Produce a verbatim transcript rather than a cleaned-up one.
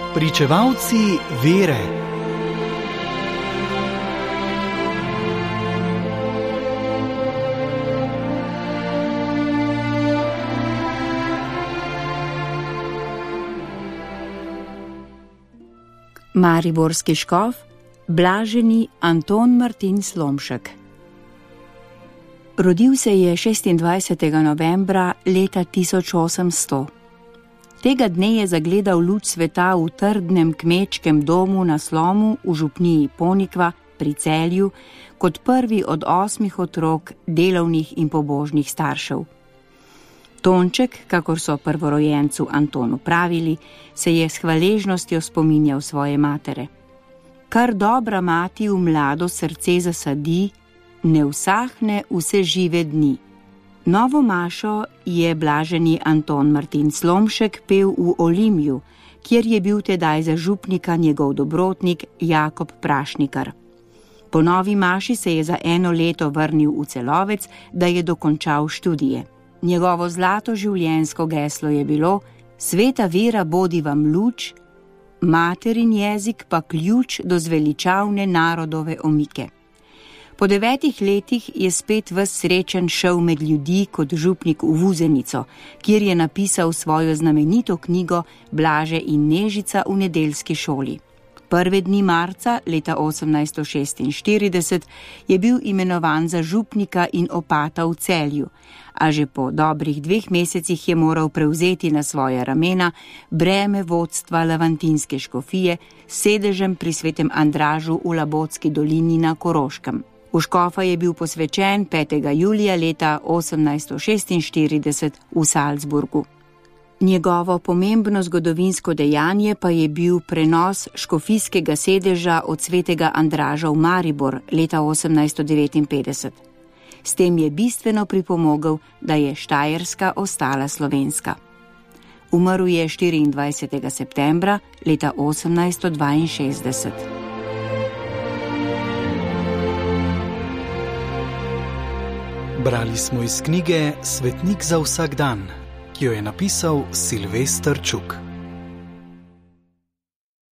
Pričevalci vere. Mariborski škof, blaženi Anton Martin Slomšek. Rodil se je šestindvajsetega novembra leta tisoč osemsto. Tega dne je zagledal luč sveta v trdnem kmečkem domu na Slomu v župniji Ponikva pri Celju kot prvi od osmih otrok delovnih in pobožnih staršev. Tonček, kakor so prvorojencu Antonu pravili, se je s hvaležnostjo spominjal svoje matere. Kar dobra mati v mlado srce zasadi, ne usahne vse žive dni. Novo mašo je blaženi Anton Martin Slomšek pel v Olimju, kjer je bil tedaj za župnika njegov dobrotnik Jakob Prašnikar. Po novi maši se je za eno leto vrnil v Celovec, da je dokončal študije. Njegovo zlato življenjsko geslo je bilo: sveta vera bodi vam luč, materin jezik pa ključ do zveličavne narodove omike. Po devetih letih je spet ves srečen šel med ljudi kot župnik v Vuzenico, kjer je napisal svojo znamenito knjigo Blaže in Nežica v nedeljski šoli. Prve dni marca leta osemnajststo šestinštirideset je bil imenovan za župnika in opata v Celju, a že po dobrih dveh mesecih je moral prevzeti na svoja ramena breme vodstva Levantinske škofije s sedežem pri Svetem Andražu v Labotski dolini na Koroškem. V škofa je bil posvečen petega julija leta osemnajststo šestinštirideset v Salzburgu. Njegovo pomembno zgodovinsko dejanje pa je bil prenos škofijskega sedeža od Svetega Andraža v Maribor leta osemnajststo devetinpetdeset. S tem je bistveno pripomogel, da je Štajerska ostala slovenska. Umrl je štiriindvajsetega septembra leta osemnajststo dvainšestdeset. Brali smo iz knjige Svetnik za vsak dan, ki jo je napisal Silvester Čuk.